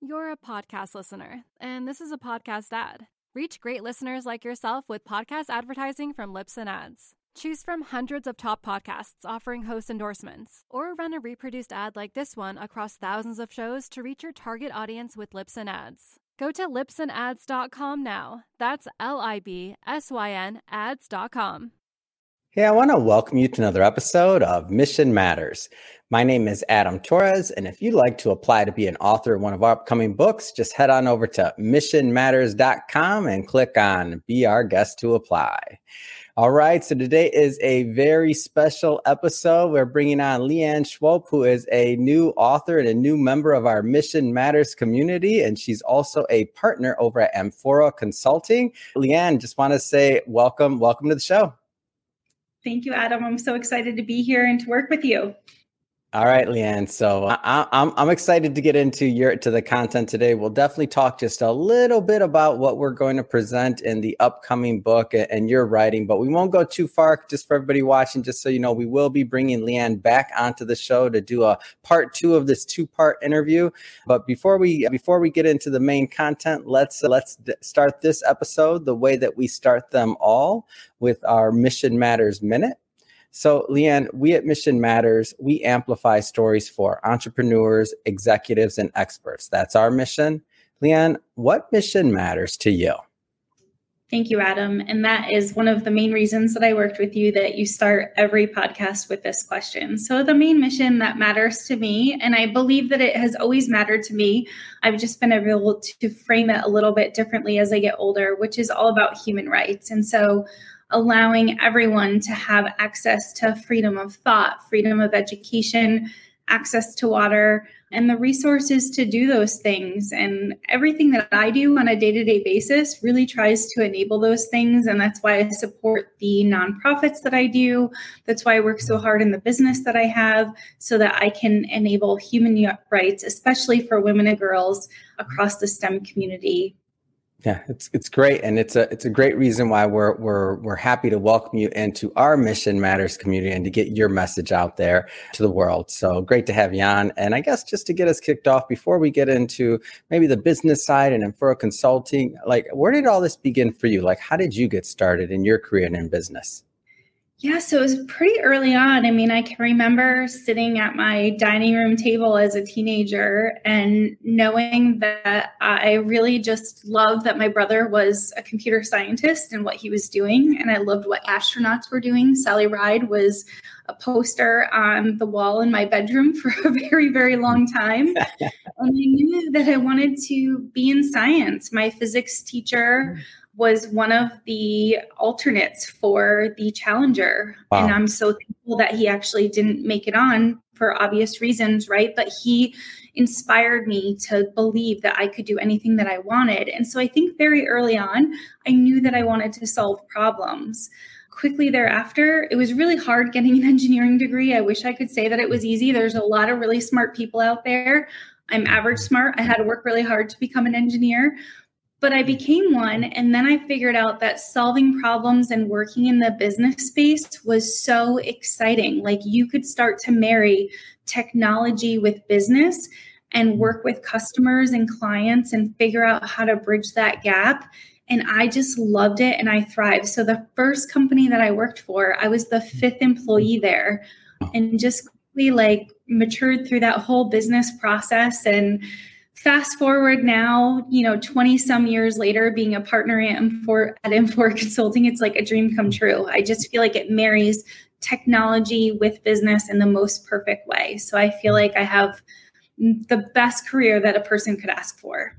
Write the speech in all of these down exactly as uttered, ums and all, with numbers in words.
You're a podcast listener, and this is a podcast ad. Reach great listeners like yourself with podcast advertising from Libsyn Ads. Choose from hundreds of top podcasts offering host endorsements, or run a reproduced ad like this one across thousands of shows to reach your target audience with Libsyn Ads. Go to libsyn ads dot com now. That's L I B S Y N ads dot com. Hey, I want to welcome you to another episode of Mission Matters. My name is Adam Torres, and if you'd like to apply to be an author of one of our upcoming books, just head on over to mission matters dot com and click on Be Our Guest to apply. All right, so today is a very special episode. We're bringing on Leanne Schwalb, who is a new author and a new member of our Mission Matters community, and she's also a partner over at Amphora Consulting. Leanne, just want to say welcome, welcome to the show. Thank you, Adam. I'm so excited to be here and to work with you. All right, Leanne. So I, I'm I'm excited to get into your to the content today. We'll definitely talk just a little bit about what we're going to present in the upcoming book and your writing, but we won't go too far. Just for everybody watching, just so you know, we will be bringing Leanne back onto the show to do a part two of this two-part interview. But before we before we get into the main content, let's let's start this episode the way that we start them all, with our Mission Matters Minute. So, Leanne, we at Mission Matters, we amplify stories for entrepreneurs, executives, and experts. That's our mission. Leanne, what mission matters to you? Thank you, Adam. And that is one of the main reasons that I worked with you, that you start every podcast with this question. So the main mission that matters to me, and I believe that it has always mattered to me, I've just been able to frame it a little bit differently as I get older, which is all about human rights. And so allowing everyone to have access to freedom of thought, freedom of education, access to water, and the resources to do those things. And everything that I do on a day-to-day basis really tries to enable those things. And that's why I support the nonprofits that I do. That's why I work so hard in the business that I have, so that I can enable human rights, especially for women and girls across the STEM community. Yeah, it's it's great, and it's a it's a great reason why we're we're we're happy to welcome you into our Mission Matters community and to get your message out there to the world. So great to have you on. And I guess just to get us kicked off, before we get into maybe the business side and Amphora Consulting, like, where did all this begin for you? Like, how did you get started in your career and in business? Yeah, so it was pretty early on. I mean, I can remember sitting at my dining room table as a teenager and knowing that I really just loved that my brother was a computer scientist and what he was doing. And I loved what astronauts were doing. Sally Ride was a poster on the wall in my bedroom for a very, very long time. And I knew that I wanted to be in science. My physics teacher was one of the alternates for the Challenger. Wow. And I'm so thankful that he actually didn't make it on for obvious reasons, right? But he inspired me to believe that I could do anything that I wanted. And so I think very early on, I knew that I wanted to solve problems. Quickly thereafter, it was really hard getting an engineering degree. I wish I could say that it was easy. There's a lot of really smart people out there. I'm average smart. I had to work really hard to become an engineer. But I became one, and then I figured out that solving problems and working in the business space was so exciting. Like, you could start to marry technology with business and work with customers and clients and figure out how to bridge that gap. And I just loved it, and I thrived. So the first company that I worked for, I was the fifth employee there, and just quickly like matured through that whole business process. And fast forward now, you know, twenty some years later, being a partner at Amphora, at Amphora Consulting, it's like a dream come true. I just feel like it marries technology with business in the most perfect way. So I feel like I have the best career that a person could ask for.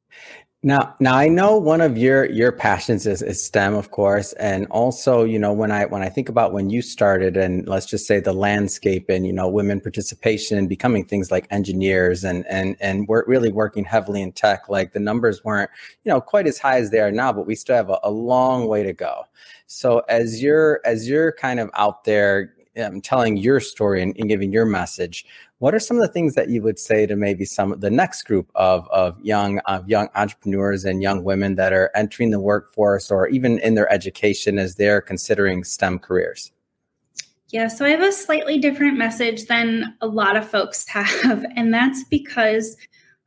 Now, now I know one of your your passions is, is STEM, of course, and also, you know, when I when I think about when you started, and let's just say the landscape and, you know, women participation and becoming things like engineers and and and we're really working heavily in tech, like the numbers weren't, you know, quite as high as they are now, but we still have a, a long way to go. So as you're as you're kind of out there um, telling your story and, and giving your message, what are some of the things that you would say to maybe some of the next group of of young of young entrepreneurs and young women that are entering the workforce or even in their education as they're considering STEM careers? Yeah, so I have a slightly different message than a lot of folks have, and that's because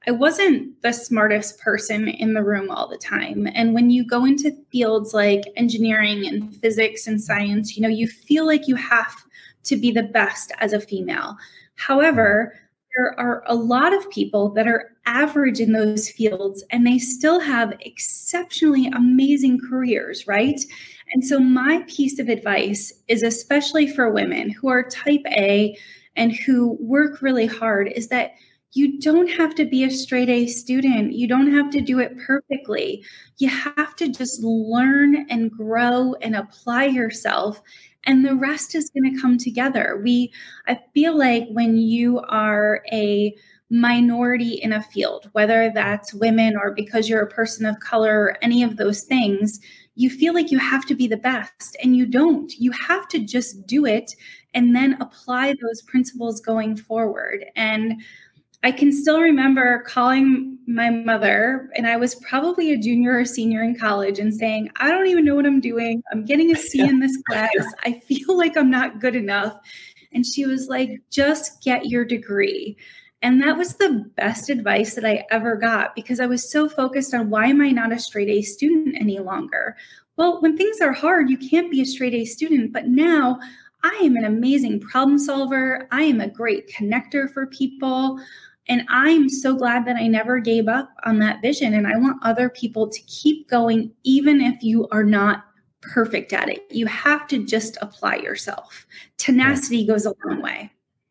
I wasn't the smartest person in the room all the time. And when you go into fields like engineering and physics and science, you know, you feel like you have to be the best as a female. However, there are a lot of people that are average in those fields and they still have exceptionally amazing careers, right? And so my piece of advice is, especially for women who are type A and who work really hard, is that you don't have to be a straight A student. You don't have to do it perfectly. You have to just learn and grow and apply yourself, and the rest is going to come together. We, I feel like when you are a minority in a field, whether that's women or because you're a person of color or any of those things, you feel like you have to be the best, and you don't. You have to just do it and then apply those principles going forward. And I can still remember calling my mother, and I was probably a junior or senior in college, and saying, I don't even know what I'm doing. I'm getting a C in this class. I feel like I'm not good enough. And she was like, just get your degree. And that was the best advice that I ever got, because I was so focused on, why am I not a straight A student any longer? Well, when things are hard, you can't be a straight A student. But now I am an amazing problem solver. I am a great connector for people. And I'm so glad that I never gave up on that vision. And I want other people to keep going, even if you are not perfect at it. You have to just apply yourself. Tenacity goes a long way.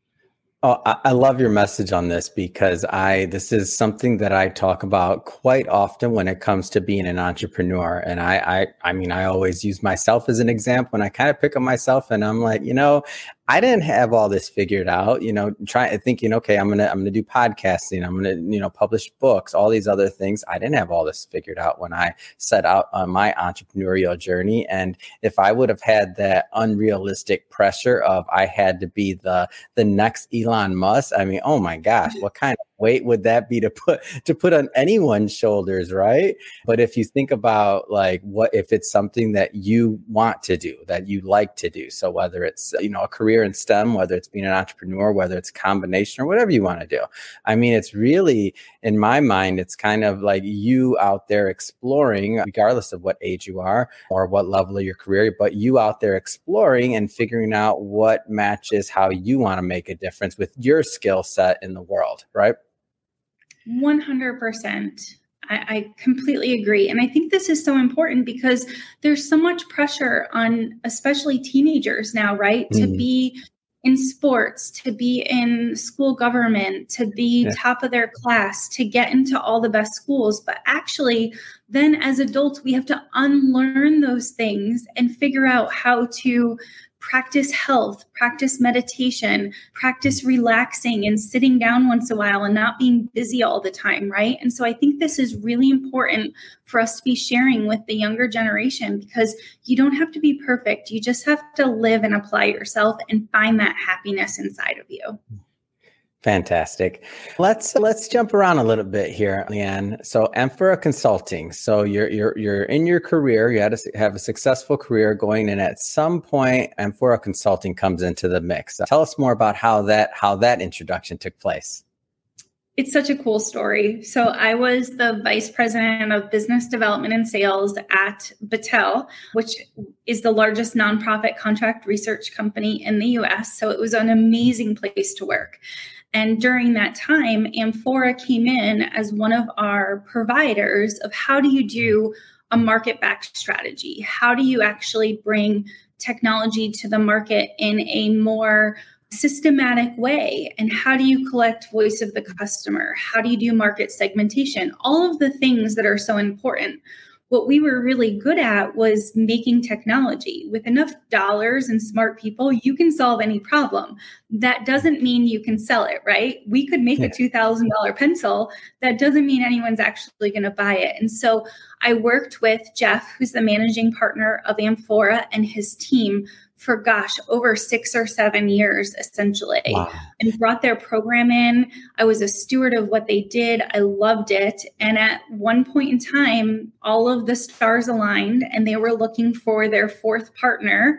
Oh, I, I love your message on this, because I this is something that I talk about quite often when it comes to being an entrepreneur. And I I, I mean, I always use myself as an example, and I kind of pick on myself, and I'm like, you know, I didn't have all this figured out, you know, trying thinking, okay, I'm gonna I'm gonna do podcasting, I'm gonna, you know, publish books, all these other things. I didn't have all this figured out when I set out on my entrepreneurial journey. And if I would have had that unrealistic pressure of I had to be the the next Elon Musk, I mean, oh my gosh, what kind of weight would that be to put to put on anyone's shoulders, right? But if you think about, like, what if it's something that you want to do, that you like to do, so whether it's, you know, a career in STEM, whether it's being an entrepreneur, whether it's a combination, or whatever you want to do, I mean, it's really, in my mind, it's kind of like you out there exploring, regardless of what age you are or what level of your career, but you out there exploring and figuring out what matches how you want to make a difference with your skill set in the world, right? one hundred percent. I, I completely agree. And I think this is so important, because there's so much pressure on especially teenagers now, right? Mm. To be in sports, to be in school government, to be yeah. top of their class, to get into all the best schools. But actually, then as adults, we have to unlearn those things and figure out how to practice health, practice meditation, practice relaxing and sitting down once in a while and not being busy all the time, right? And so I think this is really important for us to be sharing with the younger generation, because you don't have to be perfect. You just have to live and apply yourself and find that happiness inside of you. Fantastic. Let's let's jump around a little bit here, Leanne. So, Amphora Consulting. So, you're you're you're in your career. You had to have a successful career going, and at some point, Amphora Consulting comes into the mix. Tell us more about how that how that introduction took place. It's such a cool story. So, I was the vice president of business development and sales at Battelle, which is the largest nonprofit contract research company in the U S. So, it was an amazing place to work. And during that time, Amphora came in as one of our providers of how do you do a market-backed strategy? How do you actually bring technology to the market in a more systematic way? And how do you collect voice of the customer? How do you do market segmentation? All of the things that are so important. What we were really good at was making technology. With enough dollars and smart people, you can solve any problem. That doesn't mean you can sell it, right? We could make yeah. a two thousand dollars pencil. That doesn't mean anyone's actually going to buy it. And so I worked with Jeff, who's the managing partner of Amphora, and his team for, gosh, over six or seven years, essentially, wow. and brought their program in. I was a steward of what they did. I loved it. And at one point in time, all of the stars aligned, and they were looking for their fourth partner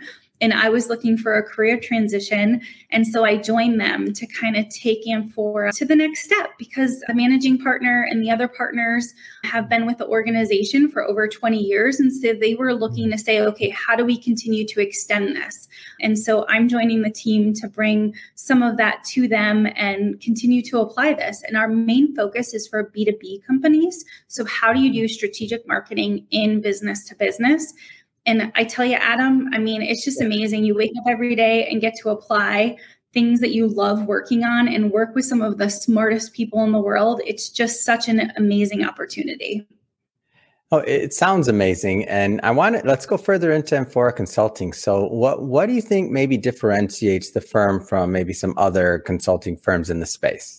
And I was looking for a career transition. And so I joined them to kind of take Amphora to the next step, because the managing partner and the other partners have been with the organization for over twenty years. And so they were looking to say, okay, how do we continue to extend this? And so I'm joining the team to bring some of that to them and continue to apply this. And our main focus is for B two B companies. So how do you do strategic marketing in business to business? And I tell you, Adam, I mean, it's just amazing. You wake up every day and get to apply things that you love working on and work with some of the smartest people in the world. It's just such an amazing opportunity. Oh, it sounds amazing. And I want to, let's go further into Amphora Consulting. So what, what do you think maybe differentiates the firm from maybe some other consulting firms in the space?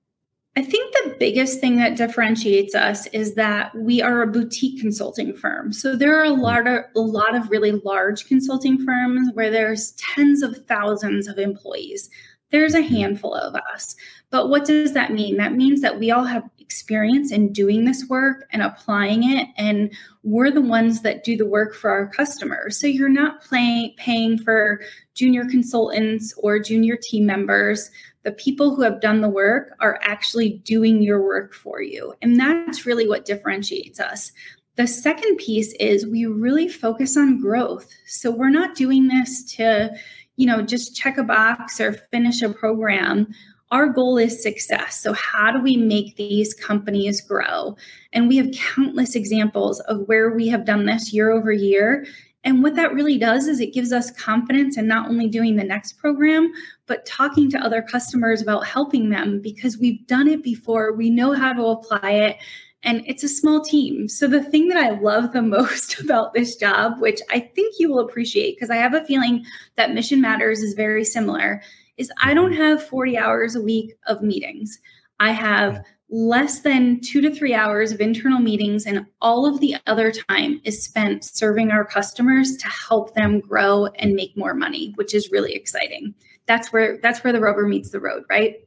I think the biggest thing that differentiates us is that we are a boutique consulting firm. So there are a lot of, a lot of really large consulting firms where there's tens of thousands of employees. There's a handful of us. But what does that mean? That means that we all have experience in doing this work and applying it, and we're the ones that do the work for our customers. So you're not pay, paying for junior consultants or junior team members. The people who have done the work are actually doing your work for you. And that's really what differentiates us. The second piece is we really focus on growth. So we're not doing this to, you know, just check a box or finish a program. Our goal is success. So how do we make these companies grow? And we have countless examples of where we have done this year over year. And what that really does is it gives us confidence in not only doing the next program, but talking to other customers about helping them, because we've done it before. We know how to apply it. And it's a small team. So the thing that I love the most about this job, which I think you will appreciate, because I have a feeling that Mission Matters is very similar, is I don't have forty hours a week of meetings. I have less than two to three hours of internal meetings, and all of the other time is spent serving our customers to help them grow and make more money, which is really exciting. That's where that's where the rubber meets the road, right?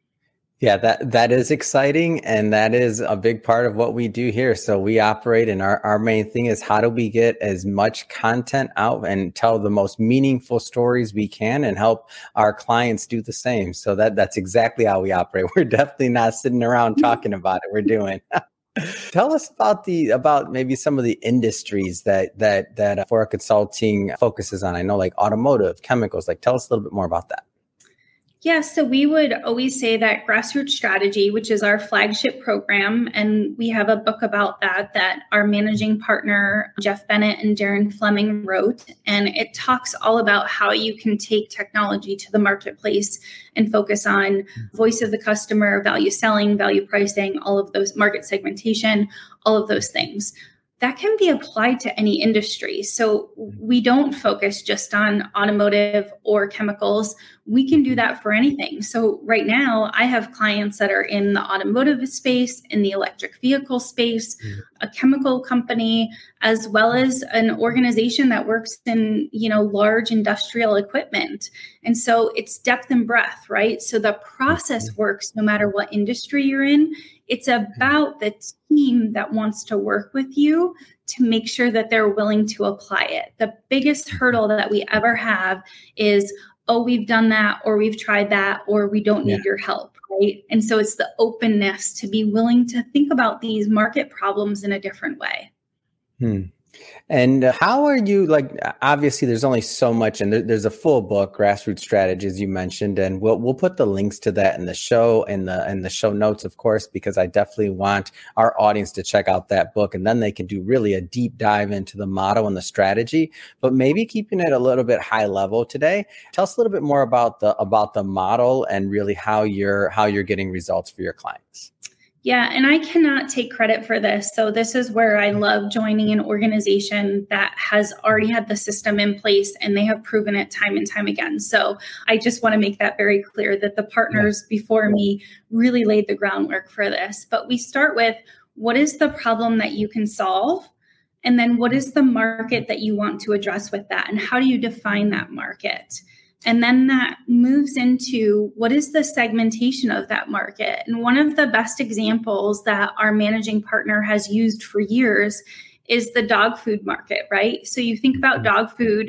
Yeah, that that is exciting, and that is a big part of what we do here. So we operate, and our, our main thing is how do we get as much content out and tell the most meaningful stories we can and help our clients do the same. So that that's exactly how we operate. We're definitely not sitting around talking about it. We're doing. Tell us about the about maybe some of the industries that that that Amphora Consulting focuses on. I know, like automotive, chemicals. Like, tell us a little bit more about that. Yeah, so we would always say that Grassroots Strategy, which is our flagship program, and we have a book about that that our managing partner, Jeff Bennett and Darren Fleming, wrote. And it talks all about how you can take technology to the marketplace and focus on voice of the customer, value selling, value pricing, all of those, market segmentation, all of those things. That can be applied to any industry. So we don't focus just on automotive or chemicals. We can do that for anything. So right now, I have clients that are in the automotive space, in the electric vehicle space, mm-hmm. a chemical company, as well as an organization that works in, you know, large industrial equipment. And so it's depth and breadth, right? So the process works no matter what industry you're in. It's about the team that wants to work with you to make sure that they're willing to apply it. The biggest hurdle that we ever have is, oh, we've done that, or we've tried that, or we don't need yeah. your help, right? And so it's the openness to be willing to think about these market problems in a different way. Hmm. And how are you, like, obviously there's only so much, and there, there's a full book, Grassroots Strategy, as you mentioned, and we'll we'll put the links to that in the show and the in the show notes, of course, because I definitely want our audience to check out that book, and then they can do really a deep dive into the motto and the strategy, but maybe keeping it a little bit high level today. Tell us a little bit more about the about the model and really how you're how you're getting results for your clients. Yeah, and I cannot take credit for this. So this is where I love joining an organization that has already had the system in place, and they have proven it time and time again. So I just want to make that very clear that the partners yeah. before me really laid the groundwork for this. But we start with, what is the problem that you can solve? And then what is the market that you want to address with that? And how do you define that market? And then that moves into, what is the segmentation of that market? And one of the best examples that our managing partner has used for years is the dog food market, right? So you think about dog food,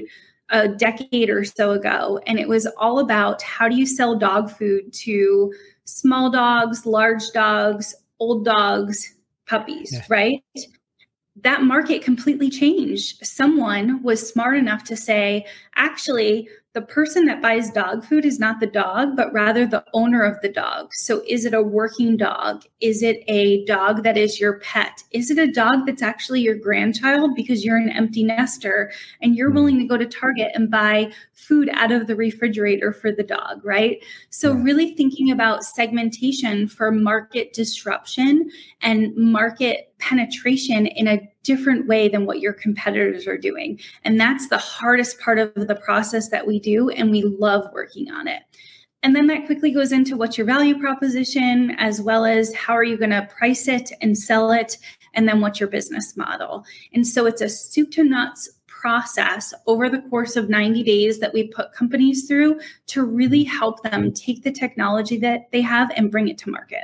a decade or so ago. And it was all about how do you sell dog food to small dogs, large dogs, old dogs, puppies, yeah. right? That market completely changed. Someone was smart enough to say, actually, the person that buys dog food is not the dog, but rather the owner of the dog. So is it a working dog? Is it a dog that is your pet? Is it a dog that's actually your grandchild because you're an empty nester and you're willing to go to Target and buy food out of the refrigerator for the dog, right? So yeah. really thinking about segmentation for market disruption and market penetration in a different way than what your competitors are doing. And that's the hardest part of the process that we do, and we love working on it. And then that quickly goes into what's your value proposition, as well as how are you going to price it and sell it, and then what's your business model. And so it's a soup to nuts process over the course of ninety days that we put companies through to really help them take the technology that they have and bring it to market.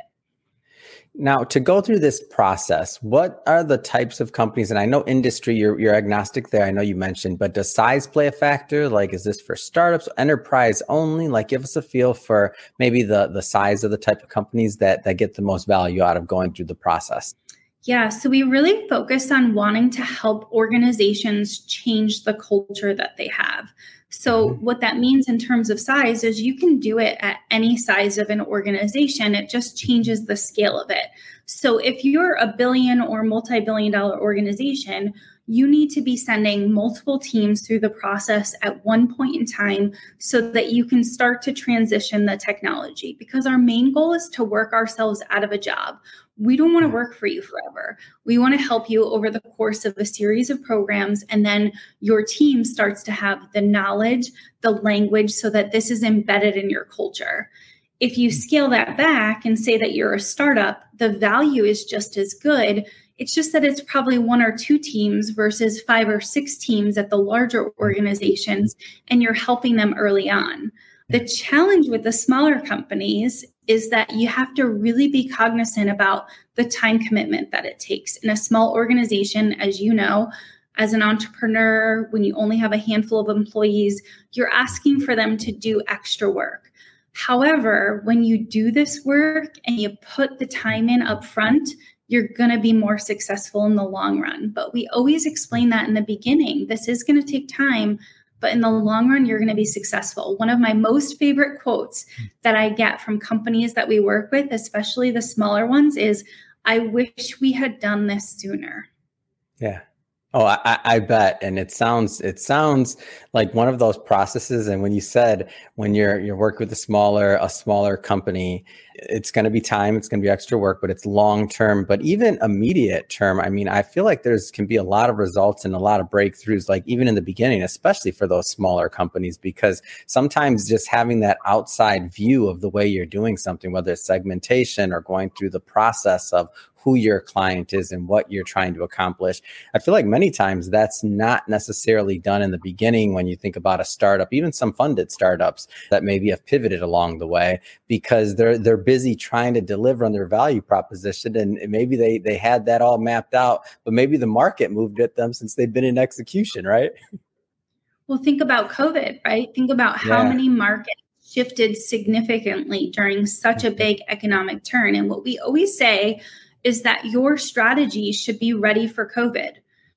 Now, to go through this process, what are the types of companies? And I know industry, you're, you're agnostic there. I know you mentioned, but does size play a factor? Like, is this for startups, enterprise only? Like, give us a feel for maybe the, the size of the type of companies that, that get the most value out of going through the process. Yeah, so we really focus on wanting to help organizations change the culture that they have. So what that means in terms of size is you can do it at any size of an organization. It just changes the scale of it. So if you're a billion or multi-billion dollar organization, you need to be sending multiple teams through the process at one point in time so that you can start to transition the technology, because our main goal is to work ourselves out of a job. We don't want to work for you forever. We want to help you over the course of a series of programs, and then your team starts to have the knowledge, the language, so that this is embedded in your culture. If you scale that back and say that you're a startup, the value is just as good. It's just that it's probably one or two teams versus five or six teams at the larger organizations, and you're helping them early on. The challenge with the smaller companies is that you have to really be cognizant about the time commitment that it takes. In a small organization, as you know, as an entrepreneur, when you only have a handful of employees, you're asking for them to do extra work. However, when you do this work and you put the time in up front, you're going to be more successful in the long run. But we always explain that in the beginning. This is going to take time, but in the long run, you're going to be successful. One of my most favorite quotes that I get from companies that we work with, especially the smaller ones, is, "I wish we had done this sooner." Yeah. Oh, I, I bet. And it sounds, it sounds like one of those processes. And when you said, when you're, you're working with a smaller, a smaller company, it's going to be time, it's going to be extra work, but it's long-term, but even immediate term. I mean, I feel like there's can be a lot of results and a lot of breakthroughs, like even in the beginning, especially for those smaller companies, because sometimes just having that outside view of the way you're doing something, whether it's segmentation or going through the process of who your client is and what you're trying to accomplish. I feel like many times that's not necessarily done in the beginning when you think about a startup, even some funded startups that maybe have pivoted along the way because they're they're busy trying to deliver on their value proposition. And maybe they they had that all mapped out, but maybe the market moved at them since they've been in execution, right? Well, think about COVID, right? Think about how yeah. many markets shifted significantly during such a big economic turn. And what we always say is that your strategy should be ready for COVID.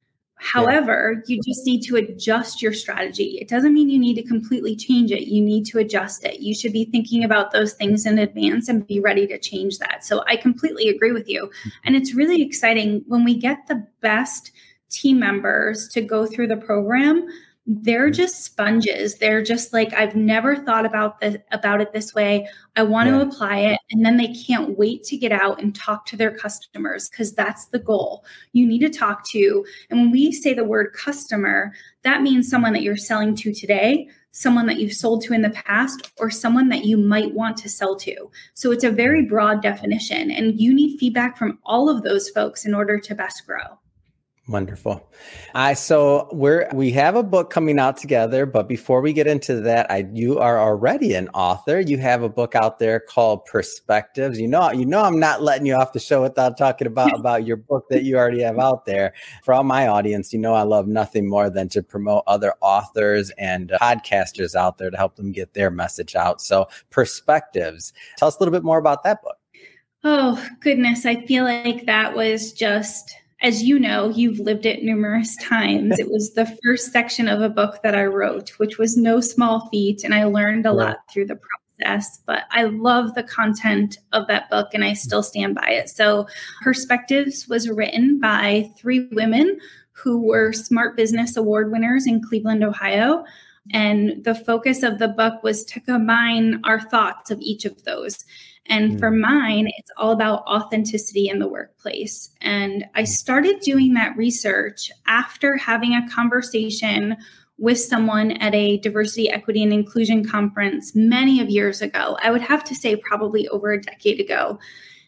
However, yeah. you just need to adjust your strategy. It doesn't mean you need to completely change it. You need to adjust it. You should be thinking about those things in advance and be ready to change that. So I completely agree with you. And it's really exciting when we get the best team members to go through the program. They're just sponges. They're just like, I've never thought about this, about it this way. I want yeah. to apply it. And then they can't wait to get out and talk to their customers, because that's the goal. You need to talk to, and when we say the word customer, that means someone that you're selling to today, someone that you've sold to in the past, or someone that you might want to sell to. So it's a very broad definition, and you need feedback from all of those folks in order to best grow. Wonderful. I so we're we have a book coming out together, but before we get into that, I you are already an author. You have a book out there called Perspectives. You know, you know I'm not letting you off the show without talking about about your book that you already have out there. For all my audience, you know I love nothing more than to promote other authors and uh, podcasters out there to help them get their message out. So Perspectives. Tell us a little bit more about that book. Oh, goodness. I feel like that was just, as you know, you've lived it numerous times. It was the first section of a book that I wrote, which was no small feat. And I learned a lot through the process, but I love the content of that book and I still stand by it. So Perspectives was written by three women who were Smart Business Award winners in Cleveland, Ohio. And the focus of the book was to combine our thoughts of each of those. And mm. for mine, it's all about authenticity in the workplace. And I started doing that research after having a conversation with someone at a diversity, equity, and inclusion conference many of years ago. I would have to say probably over a decade ago.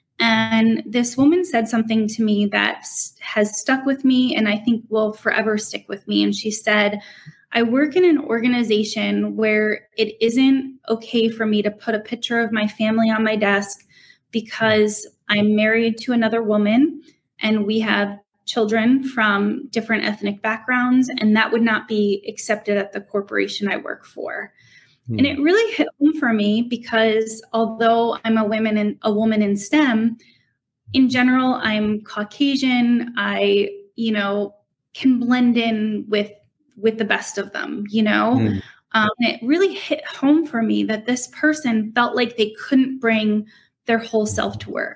And this woman said something to me that has stuck with me and I think will forever stick with me. And she said, I work in an organization where it isn't okay for me to put a picture of my family on my desk because I'm married to another woman and we have children from different ethnic backgrounds, and that would not be accepted at the corporation I work for. Hmm. And it really hit home for me because although I'm a woman in a woman in STEM, in general, I'm Caucasian. I, you know, can blend in with with the best of them, you know, mm. um, and it really hit home for me that this person felt like they couldn't bring their whole self to work.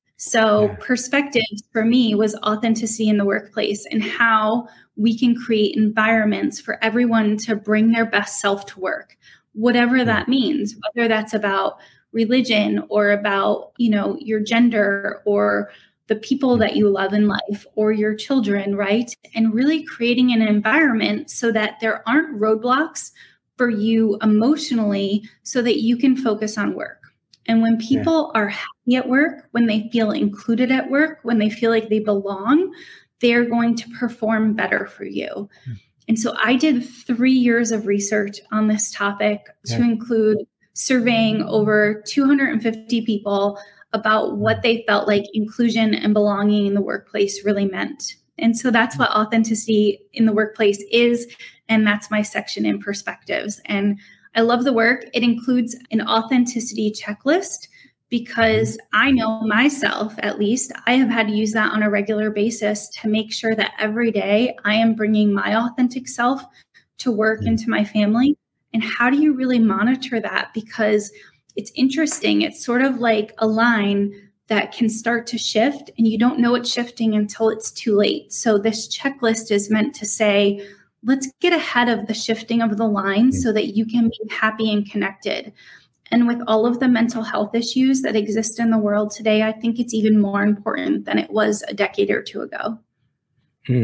So yeah. Perspectives for me was authenticity in the workplace and how we can create environments for everyone to bring their best self to work, whatever that means, whether that's about religion or about, you know, your gender or the people that you love in life or your children, right? And really creating an environment so that there aren't roadblocks for you emotionally so that you can focus on work. And when people yeah. are happy at work, when they feel included at work, when they feel like they belong, they're going to perform better for you. Mm. And so I did three years of research on this topic yeah. to include surveying over two hundred fifty people about what they felt like inclusion and belonging in the workplace really meant. And so that's what authenticity in the workplace is. And that's my section in Perspectives. And I love the work. It includes an authenticity checklist because I know myself, at least, I have had to use that on a regular basis to make sure that every day I am bringing my authentic self to work and to my family. And how do you really monitor that? Because it's interesting. It's sort of like a line that can start to shift and you don't know it's shifting until it's too late. So this checklist is meant to say, let's get ahead of the shifting of the line so that you can be happy and connected. And with all of the mental health issues that exist in the world today, I think it's even more important than it was a decade or two ago. Hmm.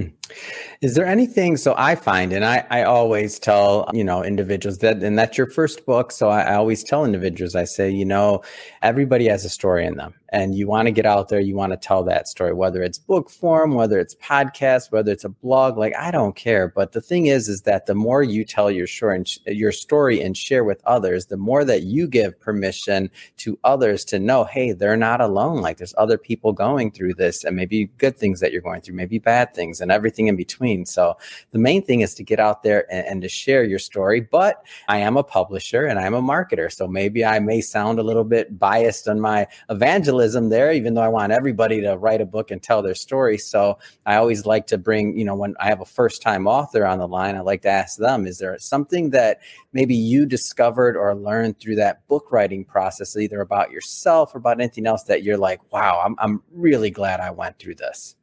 Is there anything, so I find, and I, I always tell, you know, individuals that, and that's your first book. So I, I always tell individuals, I say, you know, everybody has a story in them and you want to get out there. You want to tell that story, whether it's book form, whether it's podcast, whether it's a blog, like, I don't care. But the thing is, is that the more you tell your story and sh- your story and share with others, the more that you give permission to others to know, hey, they're not alone. Like there's other people going through this and maybe good things that you're going through, maybe bad things and everything in between. So the main thing is to get out there and, and to share your story. But I am a publisher and I'm a marketer. So maybe I may sound a little bit biased on my evangelism there, even though I want everybody to write a book and tell their story. So I always like to bring, you know, when I have a first time author on the line, I like to ask them, is there something that maybe you discovered or learned through that book writing process, either about yourself or about anything else that you're like, wow, I'm, I'm really glad I went through this?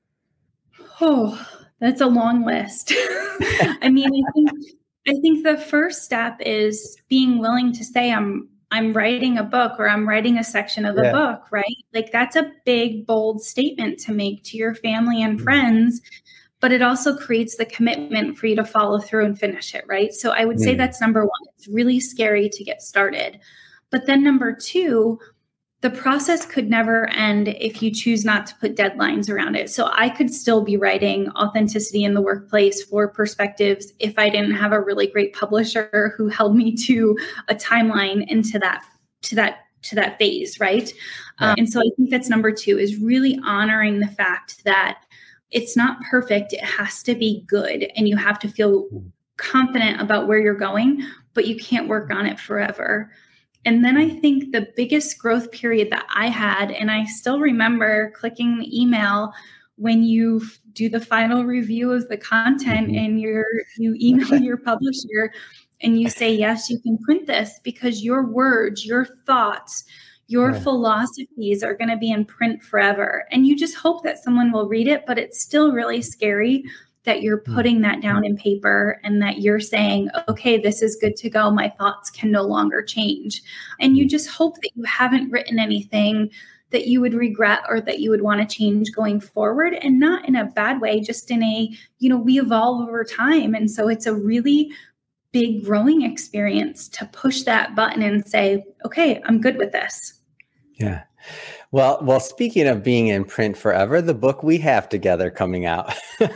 Oh, that's a long list. I mean, I think, I think the first step is being willing to say, I'm, I'm writing a book or I'm writing a section of yeah. a book, right? Like that's a big, bold statement to make to your family and mm-hmm. friends, but it also creates the commitment for you to follow through and finish it, right? So I would mm-hmm. say that's number one. It's really scary to get started. But then number two, the process could never end if you choose not to put deadlines around it. So I could still be writing Authenticity in the Workplace for Perspectives if I didn't have a really great publisher who held me to a timeline into that, to that, to that phase, right? Yeah. Um, and so I think that's number two, is really honoring the fact that it's not perfect. It has to be good, and you have to feel confident about where you're going, but you can't work on it forever. And then I think the biggest growth period that I had, and I still remember clicking the email when you f- do the final review of the content mm-hmm. and you're, you email your publisher and you say, yes, you can print this, because your words, your thoughts, your yeah. philosophies are going to be in print forever. And you just hope that someone will read it, but it's still really scary that you're putting that down in paper and that you're saying, okay, this is good to go. My thoughts can no longer change. And you just hope that you haven't written anything that you would regret or that you would want to change going forward, and not in a bad way, just in a, you know, we evolve over time. And so it's a really big growing experience to push that button and say, okay, I'm good with this. Yeah. Well, well, speaking of being in print forever, the book we have together coming out.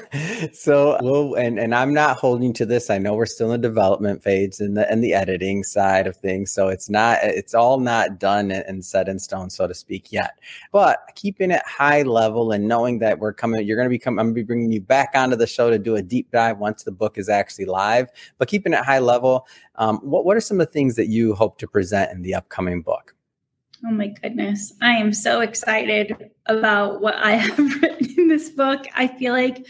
so we'll, and, and I'm not holding to this. I know we're still in the development phase and the, and the editing side of things. So it's not, it's all not done and set in stone, so to speak, yet, but keeping it high level and knowing that we're coming, you're going to be coming, I'm going to be bringing you back onto the show to do a deep dive once the book is actually live, but keeping it high level. Um, what, what are some of the things that you hope to present in the upcoming book? Oh my goodness. I am so excited about what I have written in this book. I feel like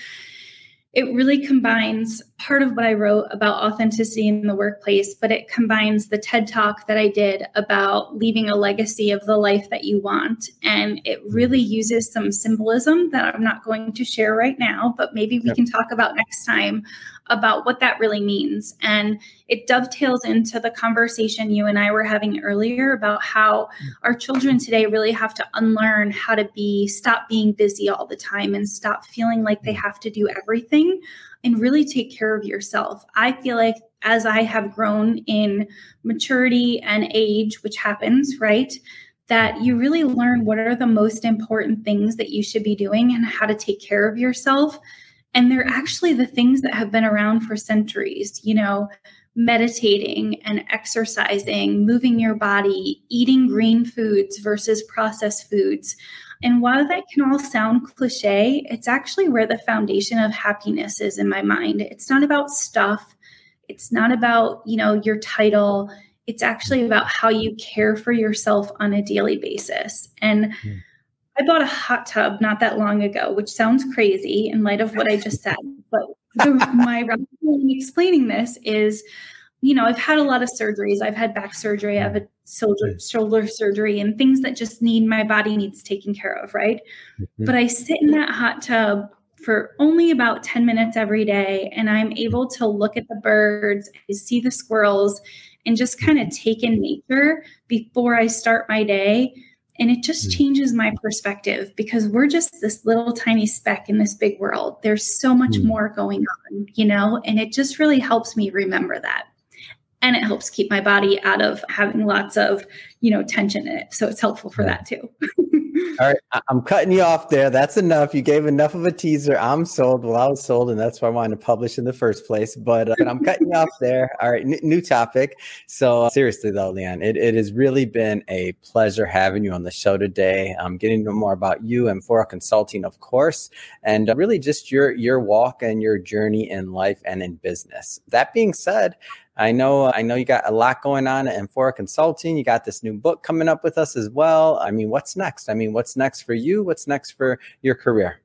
it really combines part of what I wrote about authenticity in the workplace, but it combines the TED Talk that I did about leaving a legacy of the life that you want. And it really uses some symbolism that I'm not going to share right now, but maybe we yep. can talk about next time about what that really means. And it dovetails into the conversation you and I were having earlier about how our children today really have to unlearn how to be, stop being busy all the time and stop feeling like they have to do everything and really take care of yourself. I feel like as I have grown in maturity and age, which happens, right, that you really learn what are the most important things that you should be doing and how to take care of yourself. And they're actually the things that have been around for centuries, you know, meditating and exercising, moving your body, eating green foods versus processed foods. And while that can all sound cliche, it's actually where the foundation of happiness is in my mind. It's not about stuff. It's not about, you know, your title. It's actually about how you care for yourself on a daily basis. And mm. I bought a hot tub not that long ago, which sounds crazy in light of what I just said. But the, my reason in explaining this is, you know, I've had a lot of surgeries. I've had back surgery. I have a shoulder, shoulder surgery and things that just need, my body needs taken care of, right? Mm-hmm. But I sit in that hot tub for only about ten minutes every day. And I'm able to look at the birds, see the squirrels, and just kind of take in nature before I start my day. And it just changes my perspective, because we're just this little tiny speck in this big world. There's so much more going on, you know, and it just really helps me remember that. And it helps keep my body out of having lots of, you know, tension in it. So it's helpful for that too. All right. I'm cutting you off there. That's enough. You gave enough of a teaser. I'm sold. Well, I was sold, and that's why I wanted to publish in the first place. But, uh, but I'm cutting you off there. All right. N- new topic. So uh, seriously, though, Leanne, it, it has really been a pleasure having you on the show today. I'm getting to know more about you and Amphora Consulting, of course, and uh, really just your your walk and your journey in life and in business. That being said, I know I know you got a lot going on at Amphora Consulting. You got this new book coming up with us as well. I mean, what's next? I mean, what's next for you? What's next for your career?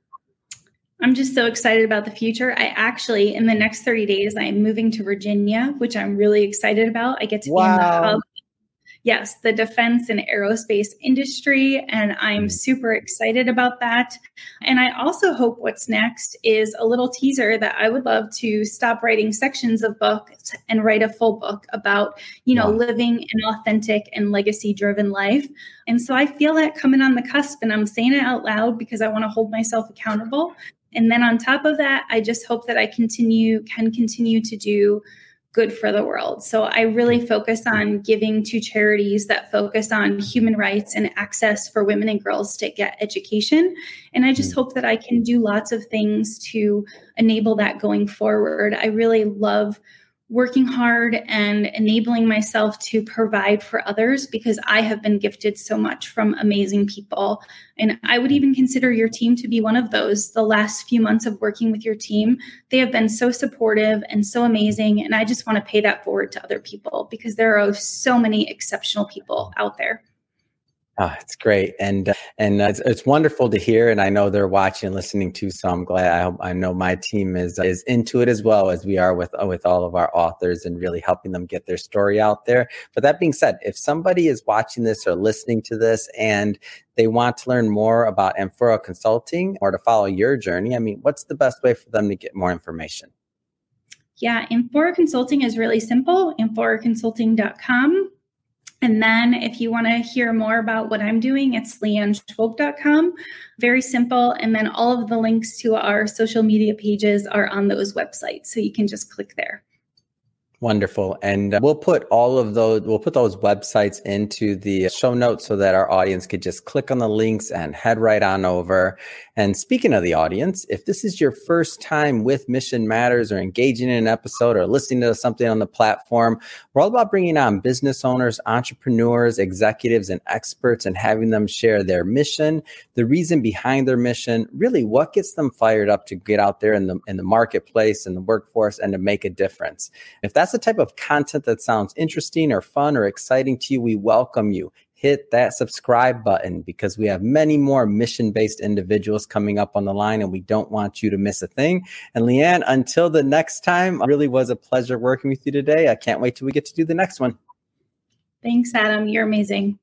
I'm just so excited about the future. I actually, in the next thirty days, I'm moving to Virginia, which I'm really excited about. I get to wow. be in the hub. Yes, the defense and aerospace industry. And I'm super excited about that. And I also hope what's next is a little teaser that I would love to stop writing sections of books and write a full book about, you know, wow. living an authentic and legacy driven life. And so I feel that coming on the cusp, and I'm saying it out loud because I want to hold myself accountable. And then on top of that, I just hope that I continue, can continue to do good for the world. So I really focus on giving to charities that focus on human rights and access for women and girls to get education. And I just hope that I can do lots of things to enable that going forward. I really love working hard and enabling myself to provide for others because I have been gifted so much from amazing people. And I would even consider your team to be one of those. The last few months of working with your team, they have been so supportive and so amazing. And I just want to pay that forward to other people because there are so many exceptional people out there. Oh, it's great. And, uh, and uh, it's, it's wonderful to hear. And I know they're watching and listening too. So I'm glad. I hope, I know my team is, uh, is into it as well as we are with, uh, with all of our authors and really helping them get their story out there. But that being said, if somebody is watching this or listening to this and they want to learn more about Amphora Consulting or to follow your journey, I mean, what's the best way for them to get more information? Yeah, Amphora Consulting is really simple, amphora consulting dot com. And then if you want to hear more about what I'm doing, it's leanne schwab dot com. Very simple. And then all of the links to our social media pages are on those websites. So you can just click there. Wonderful. And uh, we'll put all of those, we'll put those websites into the show notes so that our audience could just click on the links and head right on over. And speaking of the audience, if this is your first time with Mission Matters or engaging in an episode or listening to something on the platform, we're all about bringing on business owners, entrepreneurs, executives, and experts and having them share their mission, the reason behind their mission, really what gets them fired up to get out there in the, in the marketplace and the workforce and to make a difference. If that's the type of content that sounds interesting or fun or exciting to you, we welcome you. Hit that subscribe button because we have many more mission-based individuals coming up on the line and we don't want you to miss a thing. And Leanne, until the next time, it really was a pleasure working with you today. I can't wait till we get to do the next one. Thanks, Adam. You're amazing.